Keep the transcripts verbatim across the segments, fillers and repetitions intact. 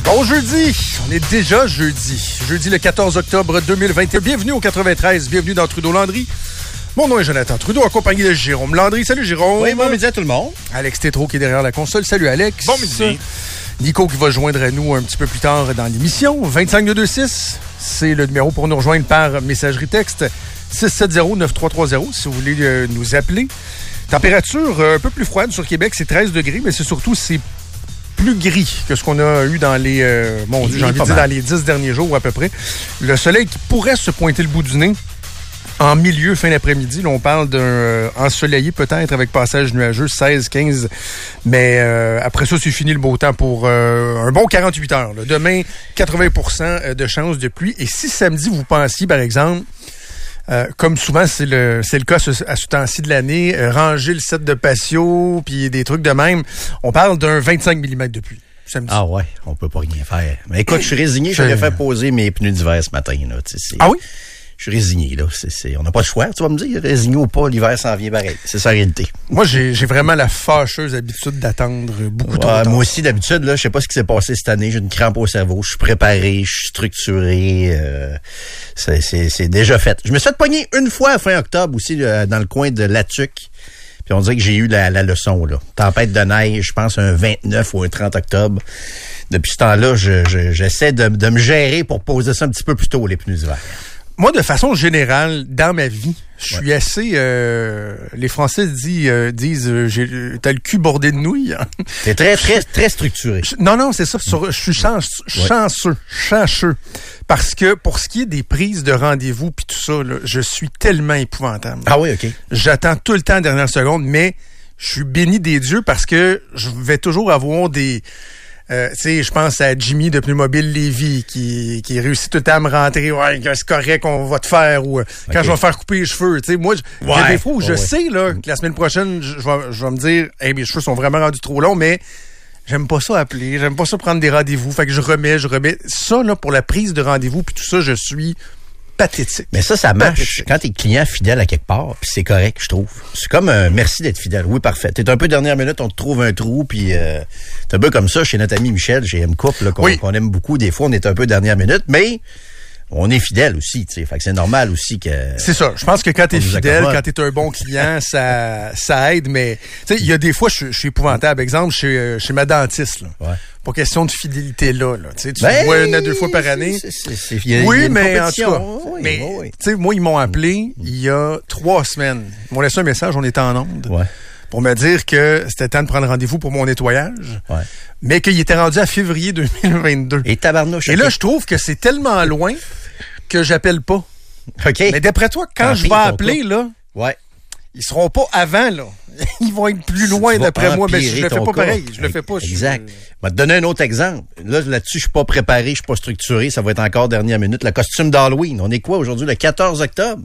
Bon jeudi, on est déjà jeudi. Jeudi le quatorze octobre deux mille vingt et un. Bienvenue au quatre-vingt-treize, bienvenue dans Trudeau-Landry. Mon nom est Jonathan Trudeau, accompagné de Jérôme Landry. Salut Jérôme. Oui, bon midi à tout le monde. Alex Tétrault qui est derrière la console. Salut Alex. Bon midi. Nico qui va joindre à nous un petit peu plus tard dans l'émission. vingt-cinq deux vingt-six, c'est le numéro pour nous rejoindre par messagerie texte. six sept zéro neuf trois trois zéro si vous voulez euh, nous appeler. Température euh, un peu plus froide sur Québec, c'est treize degrés, mais c'est surtout c'est plus gris que ce qu'on a eu dans les euh, mon Dieu, j'ai envie de dire dans les dix derniers jours à peu près. Le soleil qui pourrait se pointer le bout du nez en milieu, fin d'après-midi. Là, on parle d'un euh, ensoleillé peut-être avec passage nuageux, seize quinze. Mais euh, après ça, c'est fini le beau temps pour euh, un bon quarante-huit heures. Là. Demain, quatre-vingts pour cent de chances de pluie. Et si samedi, vous pensiez, par exemple, euh, comme souvent c'est le c'est le cas à ce, à ce temps-ci de l'année, euh, ranger le set de patio, puis des trucs de même, on parle d'un vingt-cinq millimètres de pluie. Samedi. Ah ouais, on peut pas rien faire. Mais écoute, je suis résigné, je vais faire poser mes pneus d'hiver ce matin. Là, ah oui? Je suis résigné, là. C'est, c'est, on n'a pas de choix, tu vas me dire. Résigné ou pas, l'hiver s'en vient pareil. C'est sa réalité. Moi, j'ai, j'ai vraiment la fâcheuse habitude d'attendre beaucoup ouais, trop tard. Moi aussi, d'habitude, là, je sais pas ce qui s'est passé cette année. J'ai une crampe au cerveau. Je suis préparé, je suis structuré. Euh, c'est, c'est, c'est déjà fait. Je me suis fait pogner une fois à fin octobre aussi, là, dans le coin de Latuc. Puis on dirait que j'ai eu la, la leçon, là. Tempête de neige, je pense un vingt-neuf ou un trente octobre. Depuis ce temps-là, je, je, j'essaie de, de me gérer pour poser ça un petit peu plus tôt, les pneus d'hiver. Moi, de façon générale, dans ma vie, je suis ouais. assez... Euh, les Français disent, euh, disent euh, j'ai, t'as le cul bordé de nouilles. Hein? T'es très, très, très structuré. Je, non, non, c'est ça. Sur, je suis chance, ouais. chanceux, chanceux. Parce que pour ce qui est des prises de rendez-vous puis tout ça, là, je suis tellement épouvantable. Ah oui, OK. J'attends tout le temps la dernière seconde, mais je suis béni des dieux parce que je vais toujours avoir des... Euh, tu sais, je pense à Jimmy de Pneumobile Lévis qui, qui réussit tout le temps à me rentrer. Ouais, c'est correct, on va te faire. Ou okay. Quand je vais faire couper les cheveux. Tu sais, moi, il ouais. y a des fois où je oh, sais ouais. là, que la semaine prochaine, je, je, vais, je vais me dire, hey, mes cheveux sont vraiment rendus trop longs, mais j'aime pas ça appeler, j'aime pas ça prendre des rendez-vous. Fait que je remets, je remets. Ça, là, pour la prise de rendez-vous, puis tout ça, je suis pathétique. Mais ça, ça marche pathétique. Quand t'es client fidèle à quelque part, puis c'est correct, je trouve. C'est comme un merci d'être fidèle. Oui, parfait. T'es un peu dernière minute, on te trouve un trou, puis euh, t'es un peu comme ça chez notre ami Michel, chez M-Couple, là, qu'on, oui. qu'on aime beaucoup. Des fois, on est un peu dernière minute, mais on est fidèle aussi, tu sais. Fait que c'est normal aussi que... C'est ça. Je pense que quand t'es fidèle, quand t'es un bon client, ça ça aide, mais tu sais, il y a des fois, je, je suis épouvantable. Exemple, chez, chez ma dentiste, là. Ouais. Pas question de fidélité là, là. Tu sais, tu ben, vois une à deux fois par année. C'est, c'est, c'est, y a, oui, y a mais en tout cas, oui, mais oui. tu sais, moi, ils m'ont appelé il y a trois semaines. Ils m'ont laissé un message, on était en onde. Ouais. Pour me dire que c'était temps de prendre rendez-vous pour mon nettoyage, ouais. mais qu'il était rendu à février deux mille vingt-deux. Et tabarnouche. Et là, je trouve que c'est tellement loin que j'appelle pas. OK. Mais d'après toi, quand je vais appeler, là, ouais. ils seront pas avant, là. Ils vont être plus loin, d'après moi, mais je le fais pas cas. pareil. Je le fais pas. Exact. Je... Je vais te donner un autre exemple. Là, là-dessus, je suis pas préparé, je suis pas structuré. Ça va être encore dernière minute. Le costume d'Halloween. On est quoi aujourd'hui? Le quatorze octobre.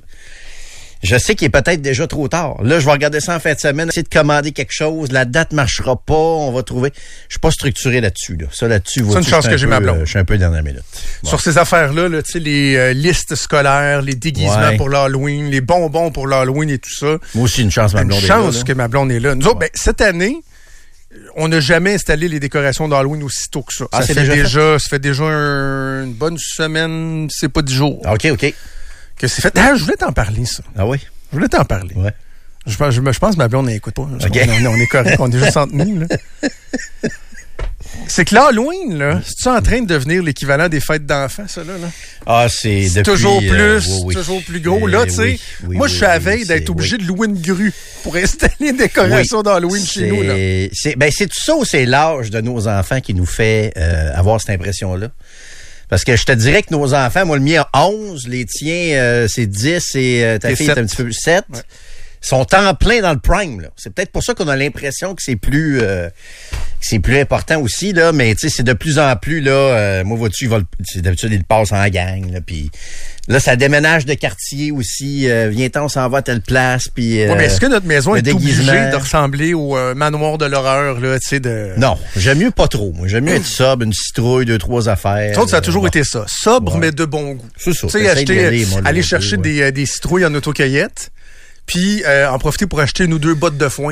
Je sais qu'il est peut-être déjà trop tard. Là, je vais regarder ça en fin de semaine, essayer de commander quelque chose. La date marchera pas. On va trouver. Je suis pas structuré là-dessus. Là. Ça, là-dessus, c'est une chance que j'ai ma blonde. Euh, je suis un peu dernière minute. Ouais. Sur ces affaires-là, là, tu sais, les euh, listes scolaires, les déguisements ouais. pour l'Halloween, les bonbons pour l'Halloween et tout ça. Moi aussi, une chance ma blonde une est là. Une chance là. que ma blonde est là. Nous ouais. autres, ben, cette année, on n'a jamais installé les décorations d'Halloween aussitôt que ça. Ah, ça, c'est fait déjà, déjà ça fait déjà un, une bonne semaine, c'est pas dix jours. OK, OK. Que c'est fait. Ah, je voulais t'en parler, ça. Ah oui? Je voulais t'en parler. Ouais. Je, je, je pense que ma blonde n'écoute pas. Okay. On, on est correct, on est juste entre nous. Là. C'est que l'Halloween, là, c'est-tu en train de devenir l'équivalent des fêtes d'enfants, ça, là? là? Ah, c'est, c'est depuis, toujours plus, euh, oui, oui. toujours plus gros. Là, tu sais, oui, oui, moi, oui, je suis à la veille oui, d'être obligé oui. de louer une grue pour installer une décoration oui. d'Halloween c'est, chez nous, là. C'est, ben, c'est tout ça ou c'est l'âge de nos enfants qui nous fait euh, avoir cette impression-là? Parce que je te dirais que nos enfants, moi, le mien a onze, les tiens, euh, c'est dix et euh, ta et fille sept. Est un petit peu plus sept. Ouais. Sont en plein dans le prime, là. C'est peut-être pour ça qu'on a l'impression que c'est plus euh, que c'est plus important aussi, là, mais tu sais, c'est de plus en plus, là, euh, moi, vois-tu, il va le, c'est d'habitude, il passe en gang, là, puis là, ça déménage de quartier aussi, euh, viens-t'en, on s'en va à telle place, puis euh, ouais, mais est-ce que notre maison est obligée de ressembler au euh, manoir de l'horreur, là, tu sais, de... Non, j'aime mieux pas trop, moi, j'aime mieux être sobre, une citrouille, deux, trois affaires. Ça, ça a toujours bon. été ça, sobre, ouais. mais de bon goût. C'est ça. Tu sais, acheter, aller, moi, aller chercher peu, ouais. des, des citrouilles en autocueillette, puis euh, en profiter pour acheter une ou deux bottes de foin, là.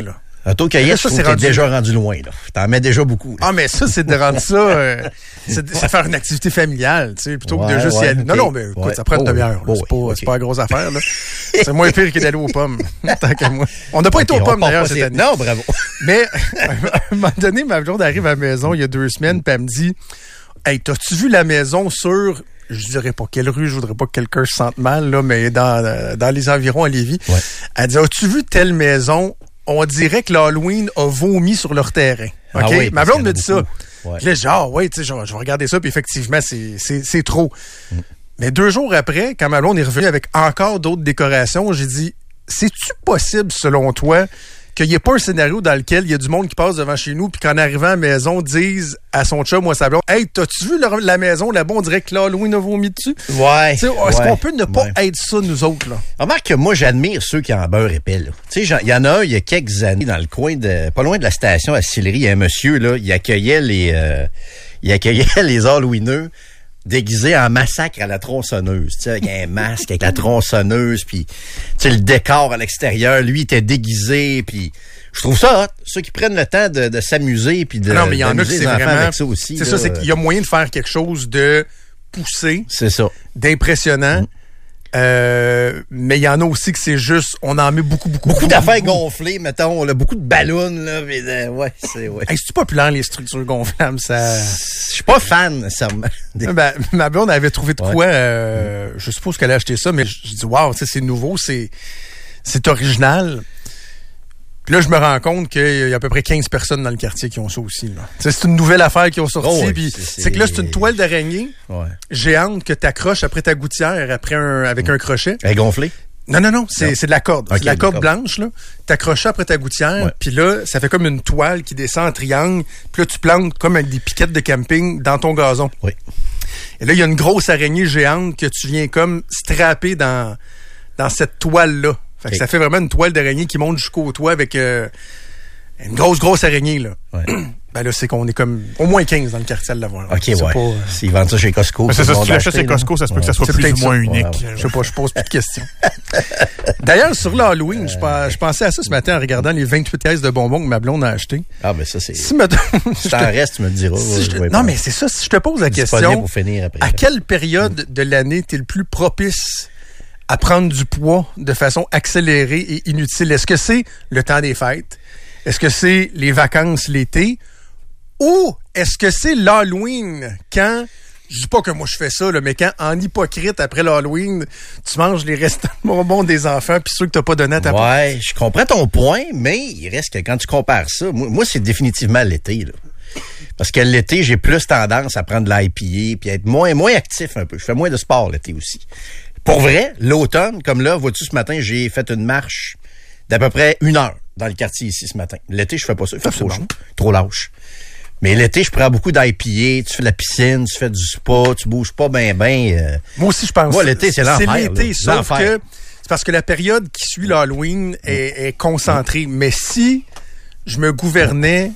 Autocueillette, je trouve que t'es rendu... déjà rendu loin, là. T'en mets déjà beaucoup, là. Ah, mais ça, c'est de rendre ça, euh, c'est, de, c'est de faire une activité familiale, tu sais, plutôt ouais, que de juste ouais, y aller. Okay. Non, non, mais écoute, ouais. ça prend une oh, demi-heure, oh, c'est, pas, okay. c'est pas une grosse affaire, là. C'est moins pire que d'aller aux pommes, tant qu'à moi. On n'a pas okay, été aux pommes, d'ailleurs, cette année. Non, bravo. Mais, à un moment donné, ma blonde arrive à la maison il y a deux semaines, puis elle me dit, hey, t'as-tu vu la maison sur, je dirais pas quelle rue, je voudrais pas que quelqu'un se sente mal, là, mais dans, dans les environs à Lévis. Ouais. Elle dit, as-tu vu telle maison? On dirait que l'Halloween a vomi sur leur terrain. OK? Ah oui, ma blonde me dit ça. Ouais. Puis là, genre, ouais, tu sais, je vais regarder ça, puis effectivement, c'est, c'est, c'est trop. Mm. Mais deux jours après, quand ma blonde est revenue avec encore d'autres décorations, j'ai dit, c'est-tu possible, selon toi, qu'il n'y ait pas un scénario dans lequel il y a du monde qui passe devant chez nous, puis qu'en arrivant à la maison, disent à son chum ou à sa blonde, hey, t'as-tu vu la, la maison là-bas, on dirait que l'Halloween a vomi dessus? Ouais. T'sais, est-ce ouais, qu'on peut ne pas ouais. être ça, nous autres, là? Remarque que moi, j'admire ceux qui en beurre épais, là. Tu sais, il y en a un, il y a quelques années, dans le coin de, pas loin de la station à Sillery, il y a un monsieur, là, il accueillait les, euh, il accueillait les Halloweeneux déguisé en massacre à la tronçonneuse, tu sais, avec un masque, avec la tronçonneuse, puis tu sais, le décor à l'extérieur, lui, il était déguisé, puis je trouve ça hot, ceux qui prennent le temps de, de s'amuser, puis de non, mais il y en a qui c'est vraiment, avec ça aussi. C'est là, ça, c'est qu'il y a moyen de faire quelque chose de poussé, c'est ça, d'impressionnant. Mmh. Euh, mais il y en a aussi que c'est juste, on en met beaucoup, beaucoup, beaucoup. Beaucoup d'affaires beaucoup. gonflées, mettons, là, beaucoup de ballons, là, mais, euh, ouais, c'est, ouais. Hey, c'est-tu populaire, les structures gonflables, ça? Je suis pas fan, nécessairement. Ben, ma blonde avait trouvé de quoi, ouais. euh, mmh. je suppose qu'elle a acheté ça, mais je dis, waouh, c'est nouveau, c'est, c'est original. Puis là, je me rends compte qu'il y a à peu près quinze personnes dans le quartier qui ont ça aussi. Là. C'est une nouvelle affaire qui ont sorti. Oh oui, puis c'est, c'est que là, c'est une toile d'araignée ouais. géante que tu accroches après ta gouttière après un, avec mmh. un crochet. Elle est gonflée? Non, non, non. C'est, non. c'est de la corde. Okay, c'est de la corde blanche. Là. T'accroches après ta gouttière. Ouais. Puis là, ça fait comme une toile qui descend en triangle. Puis là, tu plantes comme avec des piquettes de camping dans ton gazon. Oui. Et là, il y a une grosse araignée géante que tu viens comme strapper dans, dans cette toile-là. Fait que okay. ça fait vraiment une toile d'araignée qui monte jusqu'au toit avec euh, une grosse, grosse araignée, là. Ouais. Ben là, c'est qu'on est comme au moins quinze dans le quartier à l'avoir. OK, c'est ouais. Pas, euh... S'ils vendent ça chez Costco. Mais c'est ça, si tu l'achètes chez Costco, ça se peut ouais. que ça soit c'est plus ou moins ça. unique. Ouais, ouais. Je sais pas, je pose plus de questions. D'ailleurs, sur l'Halloween, euh... je pensais à ça ce matin en regardant les vingt-huit pièces de bonbons que ma blonde a acheté. Ah, ben ça, c'est... Si me... si t'en restes, tu me le diras. Si je... Non, mais c'est ça, si je te pose la question, pour finir après, à quelle période de l'année t'es le plus propice à prendre du poids de façon accélérée et inutile? Est-ce que c'est le temps des fêtes? Est-ce que c'est les vacances l'été? Ou est-ce que c'est l'Halloween quand, je dis pas que moi je fais ça, là, mais quand en hypocrite après l'Halloween, tu manges les restants de bonbons des enfants puis ceux que t'as pas donné à ta part? Ouais, je comprends ton point, mais il reste que quand tu compares ça, moi, moi c'est définitivement l'été, là. Parce que l'été, j'ai plus tendance à prendre de l'I P A puis être moins, moins actif un peu. Je fais moins de sport l'été aussi. Pour vrai, l'automne, comme là, vois-tu, ce matin, j'ai fait une marche d'à peu près une heure dans le quartier ici ce matin. L'été, je fais pas ça. Il fait trop chaud, trop lâche. Mais l'été, je prends beaucoup d'I P A, tu fais de la piscine, tu fais du spa, tu bouges pas ben ben. Euh... Moi aussi, je pense. Moi, l'été, c'est l'enfer. C'est l'été, là. sauf l'enfer. que c'est parce que la période qui suit l'Halloween est, est concentrée. Mais si je me gouvernais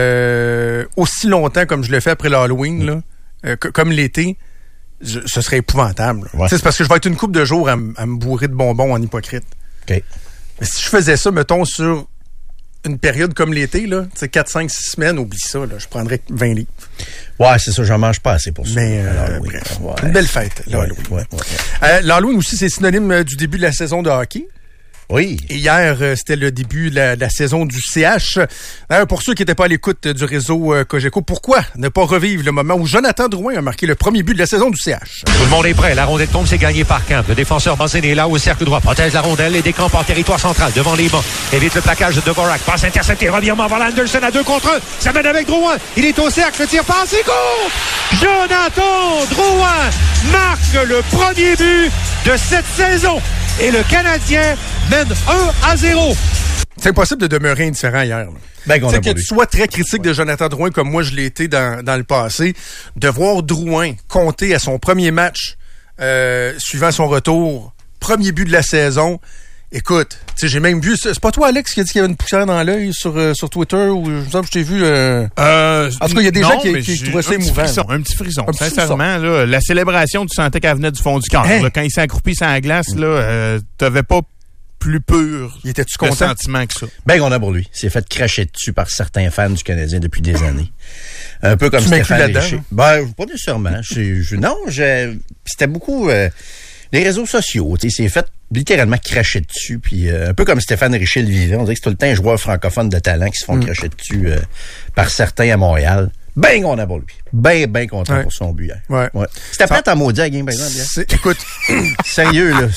euh, aussi longtemps comme je le fais après l'Halloween, là, euh, comme l'été, Je, ce serait épouvantable. Ouais. C'est parce que je vais être une couple de jours à, m- à me bourrer de bonbons en hypocrite. Okay. Mais si je faisais ça, mettons, sur une période comme l'été, là, quatre, cinq, six semaines, oublie ça, là, je prendrais vingt livres. Ouais, c'est ça, j'en mange pas assez pour ça. Mais euh, bref, ouais. Une belle fête, l'Halloween. Ouais, ouais, ouais. Euh, L'Halloween aussi, c'est synonyme du début de la saison de hockey. Oui. Et hier, euh, c'était le début de la, de la saison du C H. D'ailleurs, pour ceux qui n'étaient pas à l'écoute du réseau euh, Cogeco, pourquoi ne pas revivre le moment où Jonathan Drouin a marqué le premier but de la saison du C H? Tout le monde est prêt. La rondelle tombe, c'est gagné par Camp. Le défenseur Bazin est là au cercle droit. Protège la rondelle et décampe en territoire central devant les bancs. Évite le plaquage de Dvorak. Passe intercepté. Revirement vers Anderson à deux contre un. Ça mène avec Drouin. Il est au cercle. Le tir passe et goal! Jonathan Drouin marque le premier but de cette saison. Et le Canadien mène un à zéro. C'est impossible de demeurer indifférent hier. Ben, tu sais, que tu sois très critique de Jonathan Drouin comme moi je l'ai été dans, dans le passé, de voir Drouin compter à son premier match euh, suivant son retour, premier but de la saison. Écoute, tu sais, j'ai même vu... C'est pas toi, Alex, qui a dit qu'il y avait une poussière dans l'œil sur, euh, sur Twitter ou je me semble que je t'ai vu... Euh... Euh, en tout cas, il y a des non, gens qui, qui trouvaient ça émouvant. Frisson, un petit frisson. Un Sincèrement, petit frisson. Là, la célébration, tu sentais qu'elle venait du fond du cœur. Hein? Quand il s'est accroupi sur la glace, là, euh, t'avais pas plus pur Il était-tu de content? sentiment que ça. Ben content pour lui. Il s'est fait cracher dessus par certains fans du Canadien depuis des années. Un peu comme tu Stéphane Richer. Ben, pas nécessairement. Je, je, non, je, c'était beaucoup euh, les réseaux sociaux. Il s'est fait littéralement cracher dessus. Puis euh, un peu comme Stéphane Richer le vivait. On dirait que c'est tout le temps un joueur francophone de talent qui se font mm. cracher dessus euh, par certains à Montréal. Ben content pour lui. Ben, ben content ouais. pour son but hier. Ouais. Ouais. C'était prêt à maudire la game, par exemple. C'est, écoute, sérieux, là.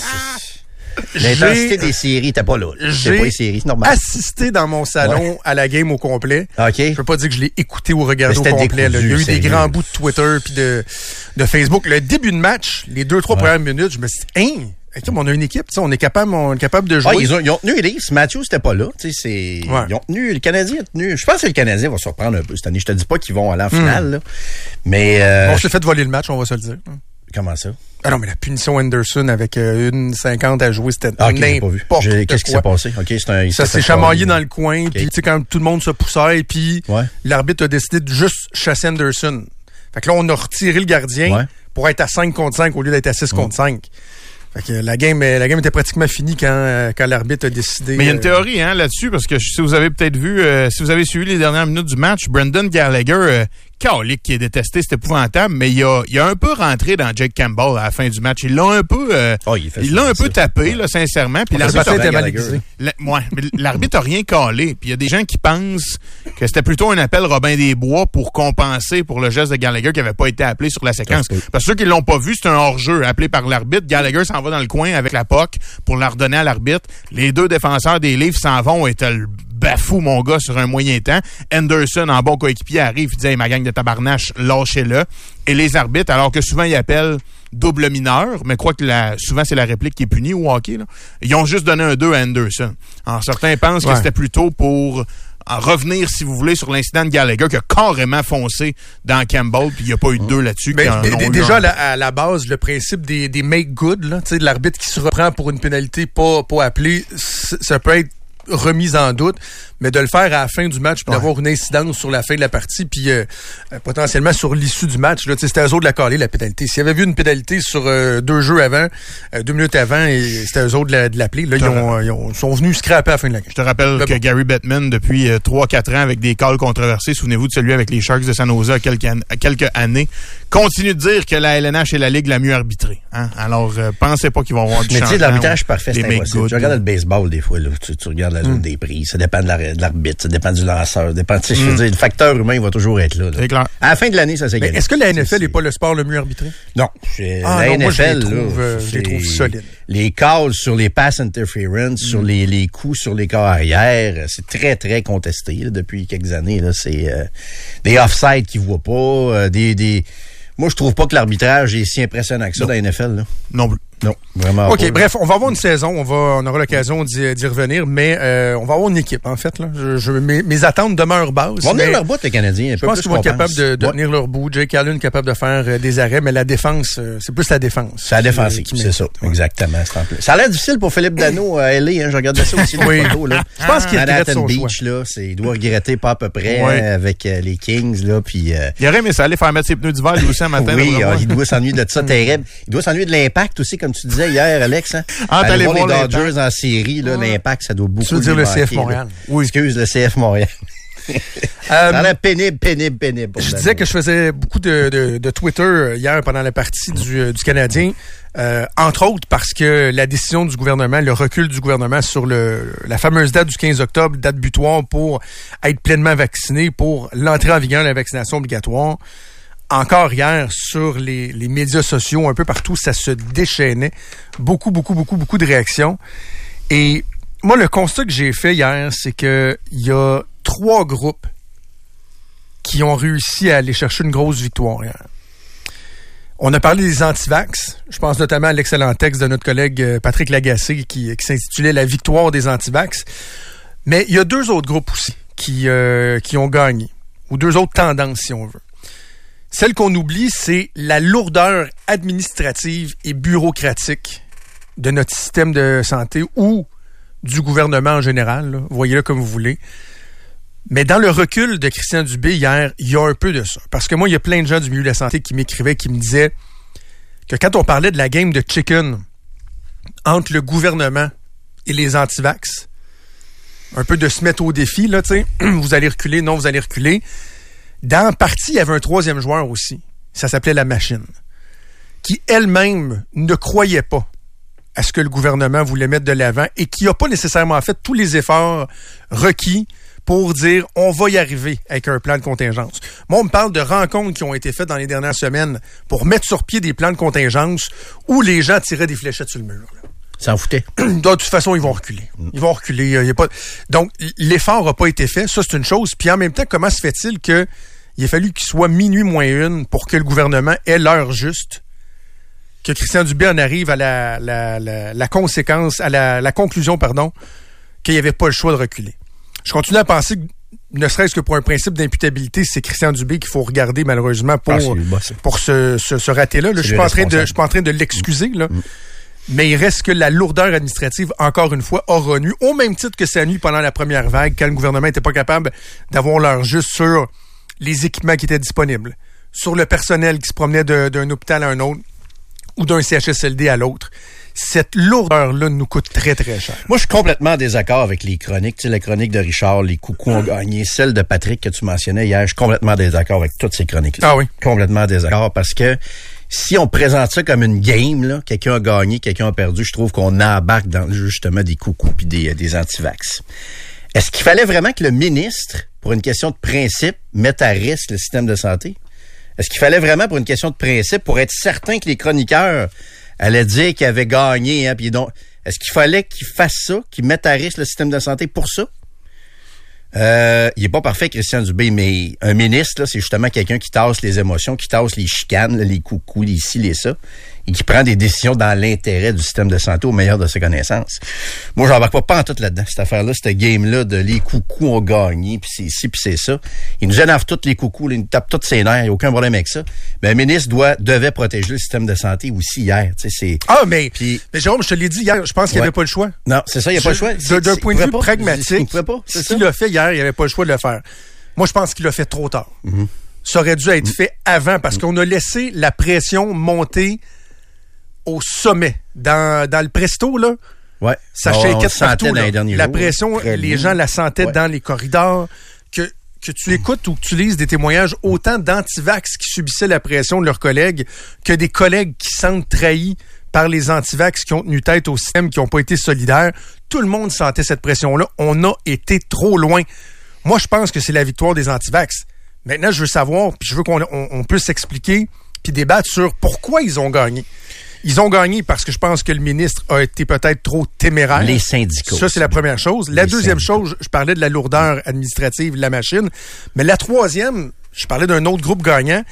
L'intensité des séries n'était pas là. C'est pas les séries, c'est normal. Assisté dans mon salon ouais. à la game au complet. OK. Je peux pas dire que je l'ai écouté ou regardé au complet. Là. Il y a eu des grands bouts de Twitter puis de, de Facebook. Le début de match, les deux, trois ouais. premières minutes, je me suis dit, hein? On a une équipe, on est capable, on est capable de jouer. Ah, ils, ont, ils ont tenu Elise. Matthews, c'était pas là. C'est, ouais. Ils ont tenu, le Canadien a tenu. Je pense que le Canadien va surprendre un peu cette année. Je te dis pas qu'ils vont aller en finale, mm. là. Mais, euh, on s'est fait voler le match, on va se le dire. Comment ça? Ah non, mais la punition Anderson avec euh, une cinquante à jouer, c'était ah, okay, n'importe quoi. Qu'est-ce qui s'est passé? Okay, c'est un, ça s'est chamaillé dans le coin, okay. Puis tu sais, quand tout le monde se poussait, puis ouais. l'arbitre a décidé de juste chasser Anderson. Fait que là, on a retiré le gardien ouais. pour être à cinq contre cinq au lieu d'être à six ouais. contre cinq. Fait que la game, la game était pratiquement finie quand, quand l'arbitre a décidé. Mais il y a une théorie hein, là-dessus, parce que si vous avez peut-être vu, euh, si vous avez suivi les dernières minutes du match, Brendan Gallagher, euh, Calique qui est détesté, c'est épouvantable, mais il a, il a un peu rentré dans Jake Campbell à la fin du match. Il l'a un peu, euh, oh, il, il l'a un peu tapé, là, sincèrement. Puis l'arbitre a mal aiguisé. La, ouais, mais l'arbitre a rien calé. Puis il y a des gens qui pensent que c'était plutôt un appel Robin des Bois pour compenser pour le geste de Gallagher qui n'avait pas été appelé sur la séquence. Parce que ceux qui l'ont pas vu, c'est un hors-jeu appelé par l'arbitre. Gallagher s'en va dans le coin avec la P O C pour la redonner à l'arbitre. Les deux défenseurs des Leafs s'en vont et t'as le bafoue, mon gars, sur un moyen temps. Anderson, en bon coéquipier, arrive, il dit hey, ma gang de tabarnache, lâchez-le. Et les arbitres, alors que souvent ils appellent double mineur, mais crois que la, souvent c'est la réplique qui est punie au hockey, là. Ils ont juste donné un deux à Anderson. Alors certains pensent ouais. que c'était plutôt pour en revenir, si vous voulez, sur l'incident de Gallagher qui a carrément foncé dans Campbell, puis il n'y a pas eu de deux là-dessus. Ben, d- d- déjà, à la, à la base, le principe des, des make good, là, de l'arbitre qui se reprend pour une pénalité pas, pas appelée, ça peut être remise en doute, mais de le faire à la fin du match puis ouais. d'avoir une incidence sur la fin de la partie puis euh, potentiellement sur l'issue du match, là, c'était eux autres de la caler, la pénalité. S'il y avait vu une pénalité sur euh, deux jeux avant, euh, deux minutes avant, et c'était eux autres de, la, de l'appeler, là, ils, ont, ils ont, sont venus scraper à la fin de la game. Je te rappelle là, que bon. Gary Bettman, depuis euh, trois quatre ans, avec des calls controversés, souvenez-vous de celui avec les Sharks de San Jose à quelques, an- à quelques années, continue de dire que la L N H est la ligue la mieux arbitrée. Hein? Alors, euh, pensez pas qu'ils vont avoir du mais changement. Mais tu sais, l'arbitrage parfait, c'est impossible. Good, tu regardes le baseball, des fois, là, tu, tu regardes la zone mm. des prises, ça dépend de, la, de l'arbitre, ça dépend du lanceur, ça dépend, tu sais, mm. je veux dire, le facteur humain, il va toujours être là. là. C'est clair. À la fin de l'année, ça s'est gagné. Est-ce que la N F L n'est pas le sport le mieux arbitré? Non. Ah, la non, N F L, moi, je les trouve, là, euh, je les trouve solides. Les calls sur les pass interference, mm. sur les, les coups sur les corps arrière, c'est très, très contesté là, depuis quelques années. Là, c'est euh, des offsides qu'ils voient pas, euh, des, des... Moi, je trouve pas que l'arbitrage est si impressionnant que ça non. dans la N F L. Là. Non plus. Non, vraiment OK, pas. bref, on va avoir une saison, on va, on aura l'occasion d'y, d'y revenir, mais euh, on va avoir une équipe, en fait. Là. Je, je, mes, mes attentes demeurent basses. Ils vont tenir leur bout, les Canadiens. Un je peu pense plus qu'ils vont être capables de, de ouais. tenir leur bout. Jake Allen capable de faire euh, des arrêts, mais la défense, euh, c'est plus la défense. C'est la défense, c'est, c'est ça. Ouais. Exactement. C'est en plus. Ça a l'air difficile pour Philippe Danault à L A. Hein, je regardais ça aussi. Oui. Photos, là. Je pense qu'il regrette son Beach, choix. Là, c'est, il doit regretter pas à peu près ouais. hein, avec euh, les Kings. Là, puis, euh, il aurait aimé ça aller faire mettre ses pneus d'hiver lui aussi un matin. Oui, là, ah, il doit s'ennuyer de ça terrible. Il doit s'ennuyer de l'impact aussi, comme tu disais hier, Alex. Hein? Ah, aller voir les Dodgers en série, là, ouais. l'impact, ça doit beaucoup. Tu veux dire le C F manquer, Montréal? Là. Oui. Excuse, le C F Montréal. euh, ça a l'air pénible, pénible, pénible. Je disais que je faisais beaucoup de, de, de Twitter hier pendant la partie du, du Canadien, euh, entre autres parce que la décision du gouvernement, le recul du gouvernement sur le la fameuse date du quinze octobre, date butoir pour être pleinement vacciné, pour l'entrée en vigueur de la vaccination obligatoire. Encore hier, sur les, les médias sociaux, un peu partout, ça se déchaînait. Beaucoup, beaucoup, beaucoup, beaucoup de réactions. Et moi, le constat que j'ai fait hier, c'est que il y a trois groupes qui ont réussi à aller chercher une grosse victoire hier. On a parlé des antivax. Je pense notamment à l'excellent texte de notre collègue Patrick Lagacé qui, qui s'intitulait « La victoire des antivax ». Mais il y a deux autres groupes aussi qui, euh, qui ont gagné, ou deux autres tendances, si on veut. Celle qu'on oublie, c'est la lourdeur administrative et bureaucratique de notre système de santé ou du gouvernement en général. Là. Voyez-le comme vous voulez. Mais dans le recul de Christian Dubé hier, il y a un peu de ça. Parce que moi, il y a plein de gens du milieu de la santé qui m'écrivaient, qui me disaient que quand on parlait de la game de chicken entre le gouvernement et les antivax. Un peu de se mettre au défi, là, tu sais. Vous allez reculer, non, vous allez reculer. Dans la partie, il y avait un troisième joueur aussi. Ça s'appelait La Machine. Qui elle-même ne croyait pas à ce que le gouvernement voulait mettre de l'avant et qui n'a pas nécessairement fait tous les efforts requis pour dire on va y arriver avec un plan de contingence. Moi, on me parle de rencontres qui ont été faites dans les dernières semaines pour mettre sur pied des plans de contingence où les gens tiraient des fléchettes sur le mur. Là. S'en foutaient. De toute façon, ils vont reculer. Ils vont reculer. Il y a pas... Donc, l'effort n'a pas été fait. Ça, c'est une chose. Puis en même temps, comment se fait-il que il a fallu qu'il soit minuit moins une pour que le gouvernement ait l'heure juste, que Christian Dubé en arrive à la, la, la, la conséquence, à la, la conclusion, pardon, qu'il n'y avait pas le choix de reculer. Je continue à penser que, ne serait-ce que pour un principe d'imputabilité, c'est Christian Dubé qu'il faut regarder, malheureusement, pour, ah, pour ce, ce, ce raté-là. Là, je suis pas en train de, je suis pas en train de l'excuser, là. Mm. Mais il reste que la lourdeur administrative, encore une fois, aura nu, au même titre que ça nuit pendant la première vague, quand le gouvernement n'était pas capable d'avoir l'heure juste sur les équipements qui étaient disponibles, sur le personnel qui se promenait de, d'un hôpital à un autre ou d'un C H S L D à l'autre. Cette lourdeur-là nous coûte très, très cher. Moi, je suis complètement en désaccord avec les chroniques. Tu sais, la chronique de Richard, les coucous ont gagné. Celle de Patrick que tu mentionnais hier, je suis complètement en désaccord avec toutes ces chroniques-là. Ah oui? Complètement en désaccord parce que si on présente ça comme une game, là, quelqu'un a gagné, quelqu'un a perdu, je trouve qu'on embarque dans justement des coucous puis des, des antivax. Est-ce qu'il fallait vraiment que le ministre, pour une question de principe, mette à risque le système de santé? Est-ce qu'il fallait vraiment, pour une question de principe, pour être certain que les chroniqueurs allaient dire qu'ils avaient gagné, hein, puis donc, est-ce qu'il fallait qu'ils fassent ça, qu'ils mettent à risque le système de santé pour ça? Euh, il est pas parfait, Christian Dubé, mais un ministre, là, c'est justement quelqu'un qui tasse les émotions, qui tasse les chicanes, là, les coucous, les ci, les ça, et qui prend des décisions dans l'intérêt du système de santé au meilleur de ses connaissances. Moi, j'embarque pas, pas en tout là-dedans, cette affaire-là, cette game-là de les coucous ont gagné, puis c'est ci, puis c'est ça. Ils nous énervent tous les coucous, ils nous tapent tous ses nerfs, il n'y a aucun problème avec ça. Mais un ministre doit, devait protéger le système de santé aussi hier, tu sais, c'est... Ah, mais, puis, mais Jérôme, je te l'ai dit hier, je pense qu'il n'y ouais. avait pas le choix. Non, c'est ça, il n'y a je, pas le choix. De, d'un point de vue pas. pragmatique, il pas, ce qu'il a fait hier, il n'y avait pas le choix de le faire. Moi, je pense qu'il l'a fait trop tard. Mm-hmm. Ça aurait dû être mm-hmm. fait avant, parce mm-hmm. qu'on a laissé la pression monter au sommet. Dans, dans le presto, là, ouais. ça oh, shakeait partout. Dans les derniers la jours, pression, les bien. gens la sentaient ouais. dans les corridors. Que, que tu écoutes ou que tu lises des témoignages autant d'antivax qui subissaient la pression de leurs collègues que des collègues qui sentent trahis par les antivax qui ont tenu tête au système, qui n'ont pas été solidaires. Tout le monde sentait cette pression-là. On a été trop loin. Moi, je pense que c'est la victoire des antivax. Maintenant, je veux savoir, puis je veux qu'on on, on puisse expliquer puis débattre sur pourquoi ils ont gagné. Ils ont gagné parce que je pense que le ministre a été peut-être trop téméraire. Les syndicats. Ça, c'est la première chose. La deuxième chose, je parlais de la lourdeur administrative de la machine. Mais la troisième, je parlais d'un autre groupe gagnant,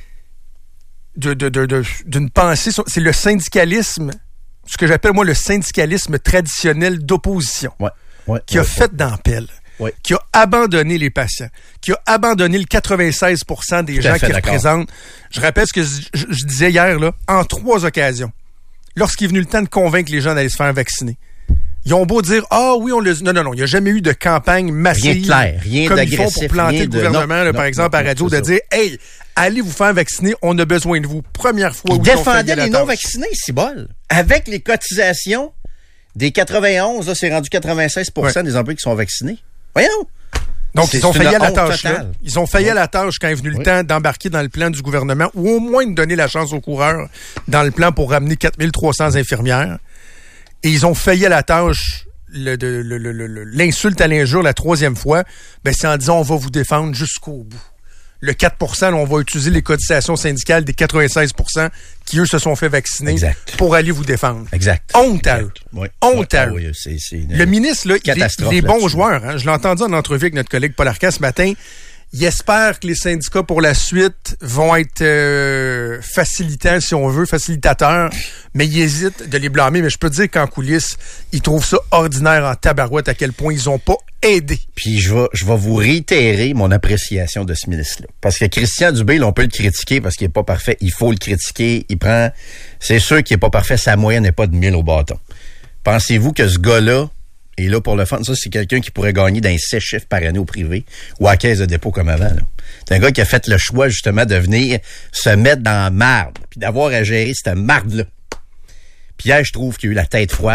de, de, de, de, d'une pensée, c'est le syndicalisme, ce que j'appelle, moi, le syndicalisme traditionnel d'opposition, ouais, ouais, qui a ouais, fait ouais. d'ampelle. Oui. Qui a abandonné les patients, qui a abandonné le quatre-vingt-seize pour cent des Tout gens fait, qui d'accord. représentent. Je rappelle ce que je, je, je disais hier, là, en trois occasions, lorsqu'il est venu le temps de convaincre les gens d'aller se faire vacciner. Ils ont beau dire, ah oui, on le... Non, non, non, il n'y a jamais eu de campagne massive. Rien de clair, rien comme d'agressif. Ils font pour planter rien le de... gouvernement, non, là, non, par exemple, non, à radio, de ça. dire, hey, allez vous faire vacciner, on a besoin de vous. Première fois ils où défendaient ils ont les non-vaccinés, c'est bol. Avec les cotisations des quatre-vingt-onze, là, c'est rendu quatre-vingt-seize pour cent ouais. des employés qui sont vaccinés. Voyons! Donc, c'est, ils ont failli à la tâche. Là. Ils ont failli oui. à la tâche quand est venu le oui. temps d'embarquer dans le plan du gouvernement ou au moins de donner la chance aux coureurs dans le plan pour ramener quatre mille trois cents infirmières. Et ils ont failli à la tâche, le, de, le, le, le, l'insulte à l'injure la troisième fois, ben c'est en disant on va vous défendre jusqu'au bout. Le quatre pour cent, là, on va utiliser les cotisations syndicales des quatre-vingt-seize pour cent qui, eux, se sont fait vacciner exact. pour aller vous défendre. Exact. Honte à eux. Oui. Honte à eux. Oui, c'est, c'est une le ministre, là, il est, il est bon joueur. Hein? Je l'ai entendu en entrevue avec notre collègue Paul Arcand ce matin. Il espère que les syndicats pour la suite vont être euh, facilitants, si on veut, facilitateurs, mais il hésite de les blâmer. Mais je peux te dire qu'en coulisses, ils trouvent ça ordinaire en tabarouette à quel point ils ont pas aidé. Puis je vais, je vais vous réitérer mon appréciation de ce ministre-là. Parce que Christian Dubé, là, on peut le critiquer parce qu'il est pas parfait. Il faut le critiquer. Il prend... C'est sûr qu'il est pas parfait. Sa moyenne n'est pas de mille au bâton. Pensez-vous que ce gars-là, et là, pour le fun, ça, c'est quelqu'un qui pourrait gagner dans les six chiffres par année au privé ou à caisse de dépôt comme avant. Là. C'est un gars qui a fait le choix, justement, de venir se mettre dans la marde puis d'avoir à gérer cette marde-là. Puis hier, je trouve qu'il a eu la tête froide.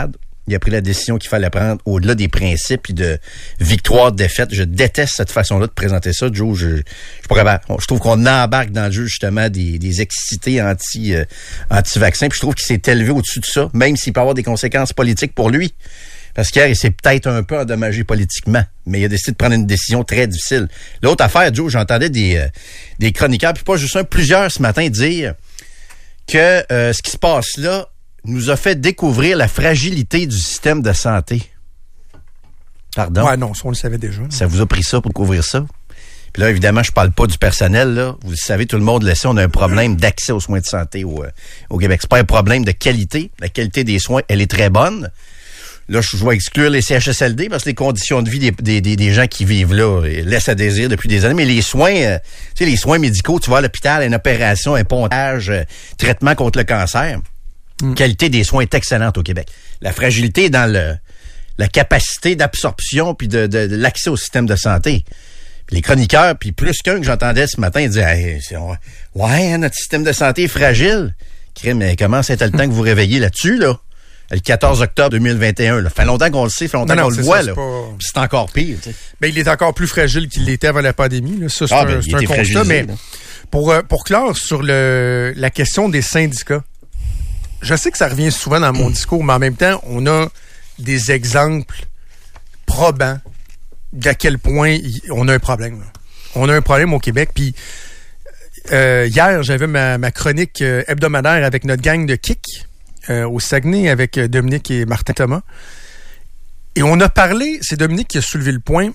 il a pris la décision qu'il fallait prendre au-delà des principes et de victoire-défaite. Je déteste cette façon-là de présenter ça, Joe. Je, je, je, pas capable. Je trouve qu'on embarque dans le jeu, justement, des, des excités anti, euh, anti-vaccins. Puis je trouve qu'il s'est élevé au-dessus de ça, même s'il peut avoir des conséquences politiques pour lui. Parce qu'hier, il s'est peut-être un peu endommagé politiquement, mais il a décidé de prendre une décision très difficile. L'autre affaire, Joe, j'entendais des, euh, des chroniqueurs, puis pas juste un, plusieurs ce matin dire que euh, ce qui se passe là nous a fait découvrir la fragilité du système de santé. Pardon? Ouais, non, ça, on le savait déjà. Non? Ça vous a pris ça pour couvrir ça? Puis là, évidemment, je parle pas du personnel, là. Vous le savez, tout le monde le sait, on a un problème d'accès aux soins de santé au, euh, au Québec. C'est pas un problème de qualité. La qualité des soins, elle est très bonne. Là, je dois exclure les C H S L D parce que les conditions de vie des, des, des, des gens qui vivent là laissent à désirer depuis des années. Mais les soins, euh, tu sais, les soins médicaux, tu vois, à l'hôpital, une opération, un pontage, euh, traitement contre le cancer. Mm. Qualité des soins est excellente au Québec. La fragilité est dans le la capacité d'absorption puis de, de, de l'accès au système de santé. Puis les chroniqueurs, puis plus qu'un que j'entendais ce matin, ils disaient hey, c'est, ouais, hein, notre système de santé est fragile. Mais comment c'est le temps que vous réveillez là-dessus, là? Le quatorze octobre deux mille vingt et un. Là. Fait longtemps qu'on le sait, fait longtemps non, non, qu'on le voit. Ça, là. Pas... Puis c'est encore pire. Tu sais. Ben, il est encore plus fragile qu'il l'était avant la pandémie. Là. Ça, c'est ah, un, ben, c'est un constat. Mais pour, pour clore sur le, la question des syndicats, je sais que ça revient souvent dans mon discours, mais en même temps, on a des exemples probants d'à quel point on a un problème. Là. On a un problème au Québec. Puis euh, hier, j'avais ma, ma chronique hebdomadaire avec notre gang de Kick. Euh, au Saguenay avec Dominique et Martin Thomas. Et on a parlé, c'est Dominique qui a soulevé le point,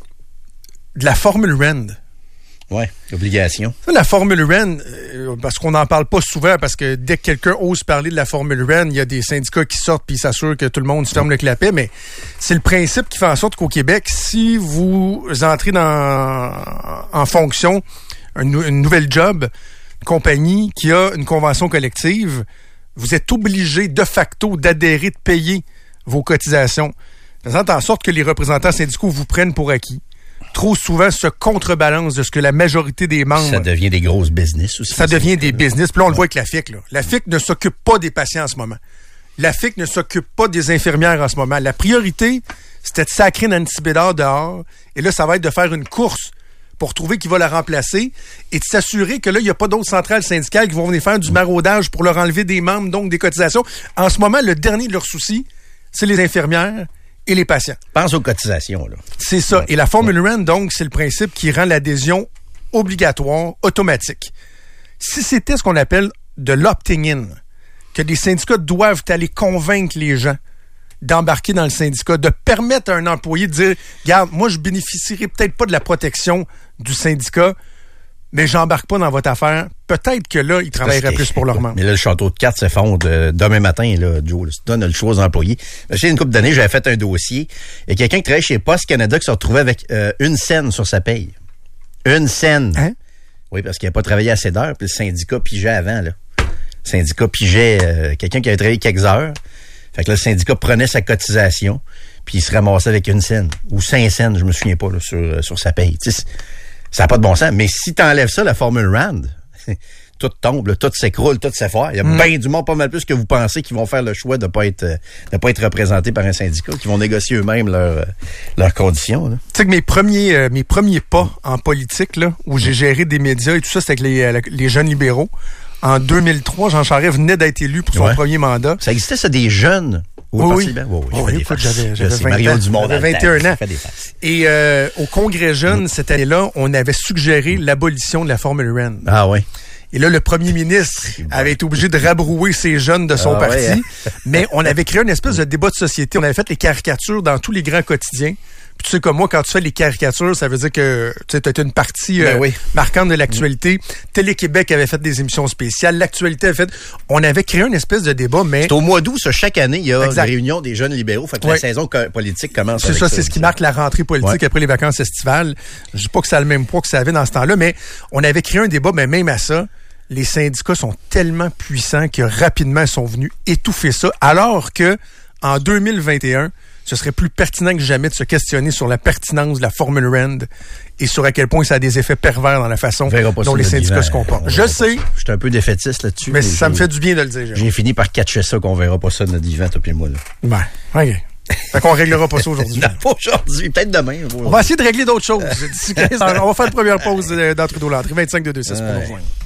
de la formule R E N D. Oui, l'obligation. Ça, la formule R E N D, euh, parce qu'on n'en parle pas souvent, parce que dès que quelqu'un ose parler de la formule R E N D, il y a des syndicats qui sortent puis ils s'assurent que tout le monde se ferme le clapet, mais c'est le principe qui fait en sorte qu'au Québec, si vous entrez dans en fonction, une, une nouvelle job, une compagnie qui a une convention collective, vous êtes obligé de facto d'adhérer, de payer vos cotisations. Faisant en sorte que les représentants syndicaux vous prennent pour acquis. Trop souvent, se contrebalance de ce que la majorité des membres... Ça devient des grosses business aussi. Ça devient des business. Puis là, on le voit avec la F I C. Là. La F I C ne s'occupe pas des patients en ce moment. La F I C ne s'occupe pas des infirmières en ce moment. La priorité, c'était de sacrer Nancy Bédard dehors. Et là, ça va être de faire une course pour trouver qui va la remplacer et de s'assurer que là, il n'y a pas d'autres centrales syndicales qui vont venir faire du maraudage pour leur enlever des membres, donc des cotisations. En ce moment, le dernier de leurs soucis, c'est les infirmières et les patients. Pense aux cotisations, là. C'est ça. Ouais. Et la formule R E N D, donc, c'est le principe qui rend l'adhésion obligatoire, automatique. Si c'était ce qu'on appelle de l'opting-in, que les syndicats doivent aller convaincre les gens d'embarquer dans le syndicat, de permettre à un employé de dire « Regarde, moi, je bénéficierai peut-être pas de la protection du syndicat, mais j'embarque pas dans votre affaire. » Peut-être que là, ils travailleraient plus pour leur membres. Mais là, le château de cartes s'effondre euh, demain matin, là, Joe. Là, donne le choix aux employés. J'ai une couple d'années, j'avais fait un dossier. Il y a quelqu'un qui travaillait chez Post Canada qui se retrouvait avec euh, une scène sur sa paye. Une scène. Hein? Oui, parce qu'il n'a pas travaillé assez d'heures, puis le syndicat pigeait avant, là. Le syndicat pigeait euh, quelqu'un qui avait travaillé quelques heures. Fait que là, le syndicat prenait sa cotisation, puis il se ramassait avec une scène, ou cinq scènes, je me souviens pas, là, sur, sur sa paye. T'sais, ça n'a pas de bon sens. Mais si tu enlèves ça, la formule R E N D, tout tombe, là, tout s'écroule, tout s'effondre. Il y a mm. bien du monde, pas mal plus que vous pensez, qui vont faire le choix de pas être de pas être représentés par un syndicat, qui vont négocier eux-mêmes leurs leurs conditions. Tu sais que mes premiers euh, mes premiers pas en politique, là, où j'ai géré des médias et tout ça, c'était avec les, les jeunes libéraux. En deux mille trois, Jean Charest venait d'être élu pour son ouais. premier mandat. Ça existait, ça, des jeunes? Oui, oui. oui, oui, oui écoute, j'avais, j'avais vingt Mario ans. Dumont j'avais vingt et un ans. Et euh, au Congrès jeune, mmh. cette année-là, on avait suggéré mmh. l'abolition de la formule R E N D. Ah oui. Et là, le premier ministre avait été obligé de rabrouer ces jeunes de son ah, parti. Ouais, hein? Mais on avait créé une espèce de débat de société. On avait fait les caricatures dans tous les grands quotidiens. Puis tu sais comme moi, quand tu fais les caricatures, ça veut dire que tu sais, t'as une partie euh, ben oui. marquante de l'actualité. Mmh. Télé-Québec avait fait des émissions spéciales. L'actualité avait fait... On avait créé une espèce de débat, mais... C'est au mois d'août, ça, chaque année, il y a exact. Une réunion des jeunes libéraux. Fait que ouais. la saison co- politique commence. C'est ça, ça, c'est ce qui marque la rentrée politique ouais. après les vacances estivales. Je dis pas que ça a le même poids que ça avait dans ce temps-là, mais on avait créé un débat, mais même à ça, les syndicats sont tellement puissants que rapidement, ils sont venus étouffer ça, alors que en deux mille vingt et un, ce serait plus pertinent que jamais de se questionner sur la pertinence de la formule R E N D et sur à quel point ça a des effets pervers dans la façon dont les syndicats se comportent. Je sais. Je suis un peu défaitiste là-dessus. Mais ça me fait du bien de le dire. J'ai fini par catcher ça qu'on verra pas ça de notre divan, toi et moi. Là. Ben, OK. Fait qu'on réglera pas ça aujourd'hui. Non, pas aujourd'hui. Peut-être demain. On va essayer de régler d'autres choses. D'ici quinze heures. On va faire une première pause dans Trudeau Landry. vingt-cinq de deux six pour nous rejoindre.